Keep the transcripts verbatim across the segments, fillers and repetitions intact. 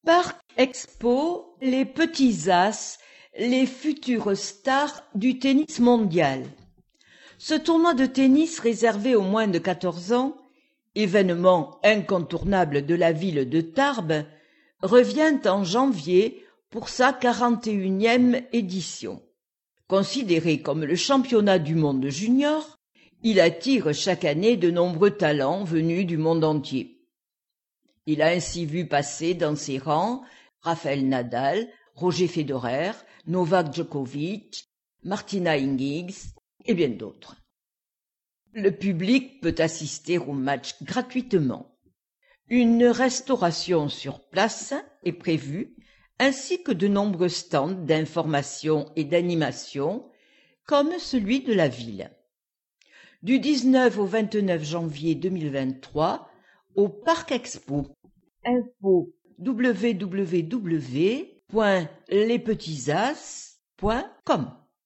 Parc Expo, les petits as, les futures stars du tennis mondial. Ce tournoi de tennis réservé aux moins de quatorze ans, événement incontournable de la ville de Tarbes, revient en janvier pour sa quarante et unième édition. Considéré comme le championnat du monde junior, il attire chaque année de nombreux talents venus du monde entier. Il a ainsi vu passer dans ses rangs Rafael Nadal, Roger Federer, Novak Djokovic, Martina Hingis et bien d'autres. Le public peut assister au match gratuitement. Une restauration sur place est prévue, ainsi que de nombreux stands d'information et d'animation, comme celui de la ville. Du dix-neuf au vingt-neuf janvier deux mille vingt-trois, au Parc Expo. Info w w w point les petits as point com.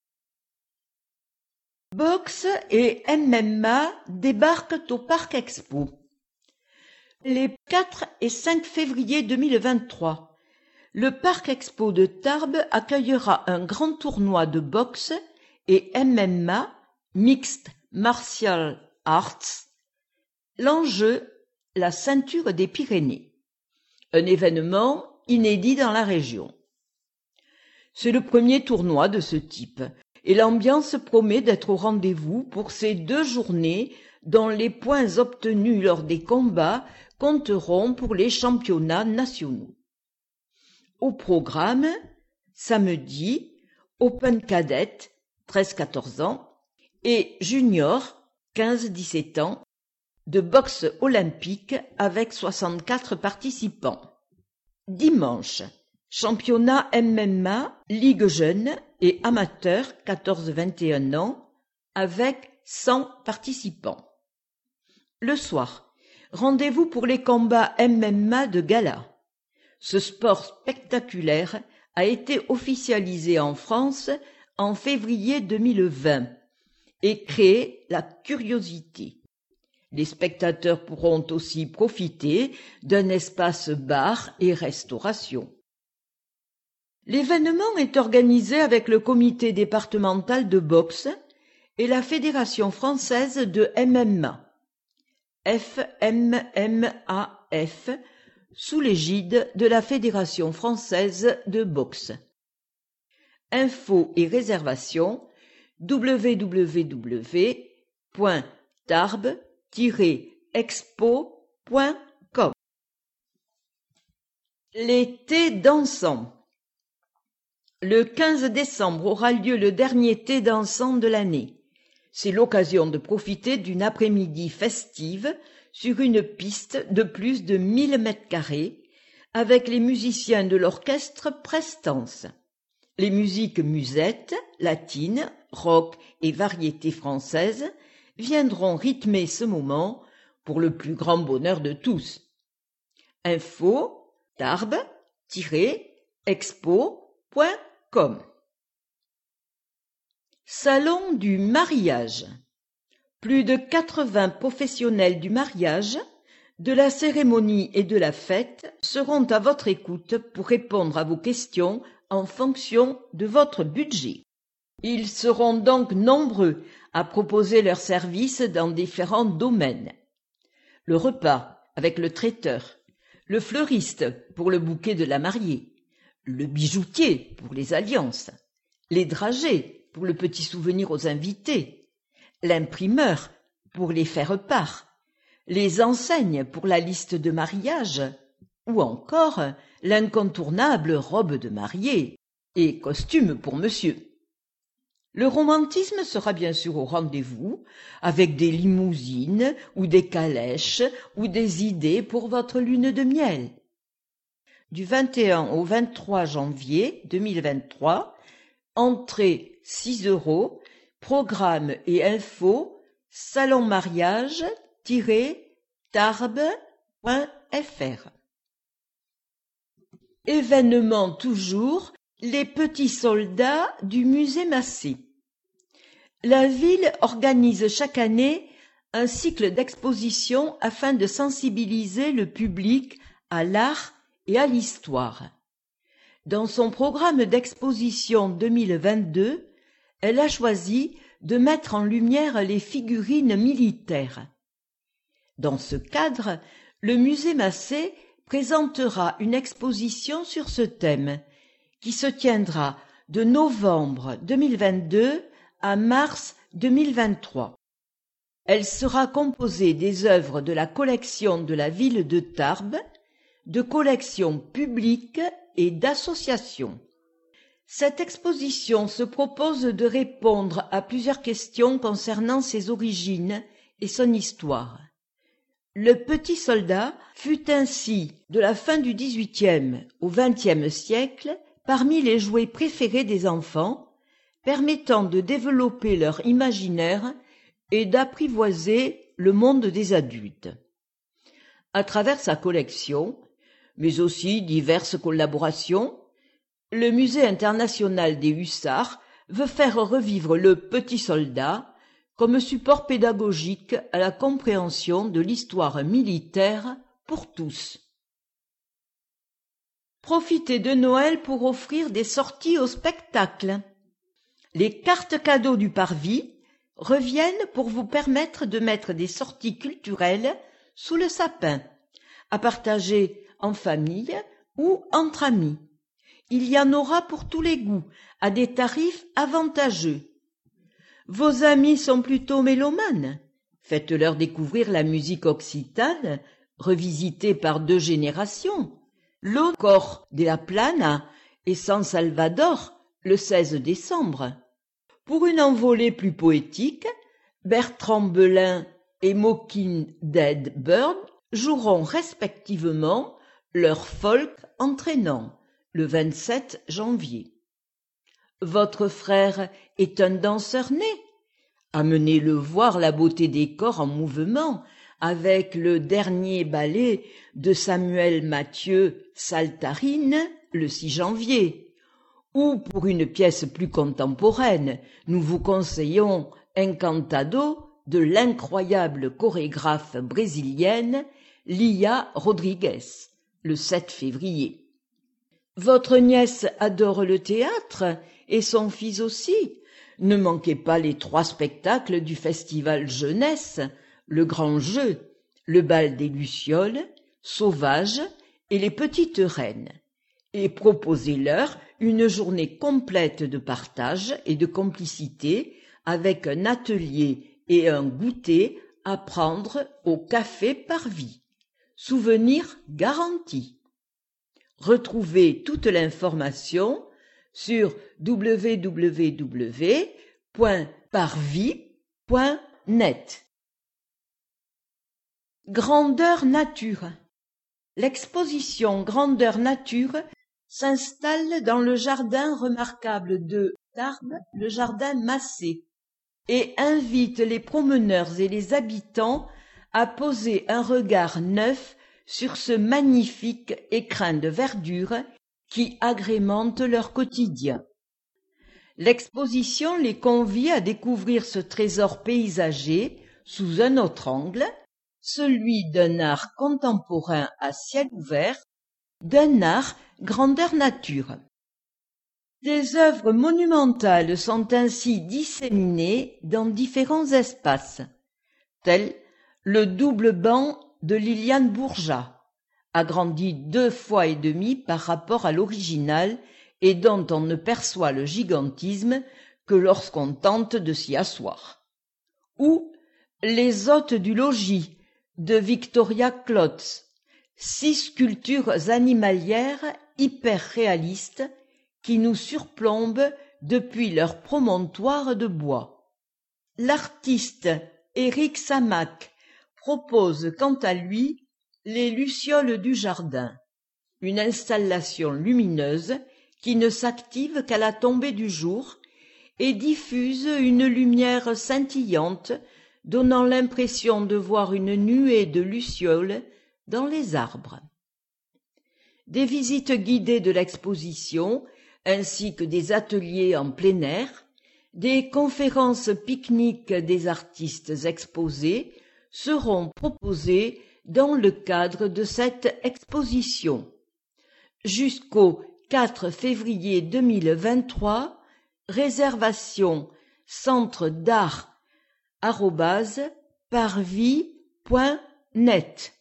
Boxe et M M A débarquent au Parc Expo. Les quatre et cinq février deux mille vingt-trois, le Parc Expo de Tarbes accueillera un grand tournoi de boxe et M M A, Mixed Martial Arts. L'enjeu, la ceinture des Pyrénées. Un événement inédit dans la région. C'est le premier tournoi de ce type et l'ambiance promet d'être au rendez-vous pour ces deux journées dont les points obtenus lors des combats compteront pour les championnats nationaux. Au programme, samedi, Open Cadet, treize à quatorze ans, et Junior, quinze à dix-sept ans, de boxe olympique avec soixante-quatre participants. Dimanche, championnat M M A, Ligue jeune et amateur quatorze à vingt et un ans avec cent participants. Le soir, rendez-vous pour les combats M M A de gala. Ce sport spectaculaire a été officialisé en France en février deux mille vingt et crée la curiosité. Les spectateurs pourront aussi profiter d'un espace bar et restauration. L'événement est organisé avec le comité départemental de boxe et la Fédération française de M M A, F M M A F, sous l'égide de la Fédération française de boxe. Infos et réservations w w w point tarbes tiret expo point com. L'été dansant. Le quinze décembre aura lieu le dernier thé dansant de l'année. C'est l'occasion de profiter d'une après-midi festive sur une piste de plus de mille mètres carrés avec les musiciens de l'orchestre Prestance. Les musiques musettes, latines, rock et variétés françaises viendront rythmer ce moment pour le plus grand bonheur de tous. Info tarbes tiret expo point com. Salon du mariage. Plus de quatre-vingts professionnels du mariage, de la cérémonie et de la fête seront à votre écoute pour répondre à vos questions en fonction de votre budget. Ils seront donc nombreux à proposer leurs services dans différents domaines. Le repas avec le traiteur, le fleuriste pour le bouquet de la mariée, le bijoutier pour les alliances, les dragées pour le petit souvenir aux invités, l'imprimeur pour les faire-part, les enseignes pour la liste de mariage, ou encore l'incontournable robe de mariée et costume pour monsieur. Le romantisme sera bien sûr au rendez-vous, avec des limousines ou des calèches ou des idées pour votre lune de miel. Du vingt et un au vingt-trois janvier deux mille vingt-trois, entrée six euros, programme et info salon mariage tiret tarbes point f r. Événement toujours, les petits soldats du musée Massé. La ville organise chaque année un cycle d'expositions afin de sensibiliser le public à l'art et à l'histoire. Dans son programme d'exposition deux mille vingt-deux, elle a choisi de mettre en lumière les figurines militaires. Dans ce cadre, le musée Massé présentera une exposition sur ce thème qui se tiendra de novembre deux mille vingt-deux à mars deux mille vingt-trois. Elle sera composée des œuvres de la collection de la ville de Tarbes, de collections publiques et d'associations. Cette exposition se propose de répondre à plusieurs questions concernant ses origines et son histoire. Le petit soldat fut ainsi, de la fin du dix-huitième au vingtième siècle, parmi les jouets préférés des enfants, permettant de développer leur imaginaire et d'apprivoiser le monde des adultes. À travers sa collection, mais aussi diverses collaborations, le Musée international des hussards veut faire revivre le petit soldat comme support pédagogique à la compréhension de l'histoire militaire pour tous. Profitez de Noël pour offrir des sorties au spectacle. Les cartes cadeaux du Parvis reviennent pour vous permettre de mettre des sorties culturelles sous le sapin, à partager en famille ou entre amis. Il y en aura pour tous les goûts, à des tarifs avantageux. Vos amis sont plutôt mélomanes. Faites-leur découvrir la musique occitane, revisitée par deux générations. Lo Cor de la Plana et San Salvador, le seize décembre. Pour une envolée plus poétique, Bertrand Belin et Mocking Dead Bird joueront respectivement leur folk entraînant le vingt-sept janvier. Votre frère est un danseur né. Amenez-le voir la beauté des corps en mouvement avec le dernier ballet de Samuel Mathieu Saltarine le six janvier. Ou pour une pièce plus contemporaine, nous vous conseillons Encantado de l'incroyable chorégraphe brésilienne Lia Rodrigues le sept février. Votre nièce adore le théâtre et son fils aussi. Ne manquez pas les trois spectacles du festival jeunesse, le grand jeu, le bal des Lucioles, Sauvage et les petites reines, et proposez-leur une journée complète de partage et de complicité avec un atelier et un goûter à prendre au café Parvis. Souvenir garanti. Retrouvez toute l'information sur w w w point parvis point net. Grandeur nature. L'exposition Grandeur nature s'installe dans le jardin remarquable de Tarbes, le jardin Massé, et invite les promeneurs et les habitants à poser un regard neuf sur ce magnifique écrin de verdure qui agrémente leur quotidien. L'exposition les convie à découvrir ce trésor paysager sous un autre angle, celui d'un art contemporain à ciel ouvert, d'un art grandeur nature. Des œuvres monumentales sont ainsi disséminées dans différents espaces, tels le double banc de Liliane Bourgeat, agrandi deux fois et demi par rapport à l'original et dont on ne perçoit le gigantisme que lorsqu'on tente de s'y asseoir. Ou les hôtes du logis de Victoria Klotz, six sculptures animalières hyper réalistes qui nous surplombent depuis leur promontoire de bois. L'artiste Éric Samac propose quant à lui les Lucioles du jardin, une installation lumineuse qui ne s'active qu'à la tombée du jour et diffuse une lumière scintillante donnant l'impression de voir une nuée de lucioles dans les arbres. Des visites guidées de l'exposition ainsi que des ateliers en plein air, des conférences pique-niques des artistes exposés seront proposées dans le cadre de cette exposition. jusqu'au quatre février deux mille vingt-trois. Réservation centre d'art arobase parvis point net.